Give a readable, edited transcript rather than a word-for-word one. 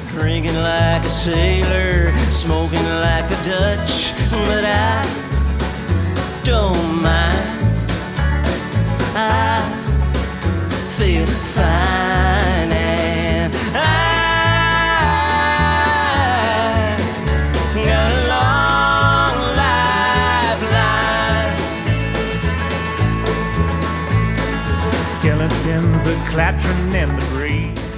drinking like a sailor, smoking like the Dutch, but I don't mind. I feel fine, and I got a long lifeline. Skeletons are clattering in the breeze.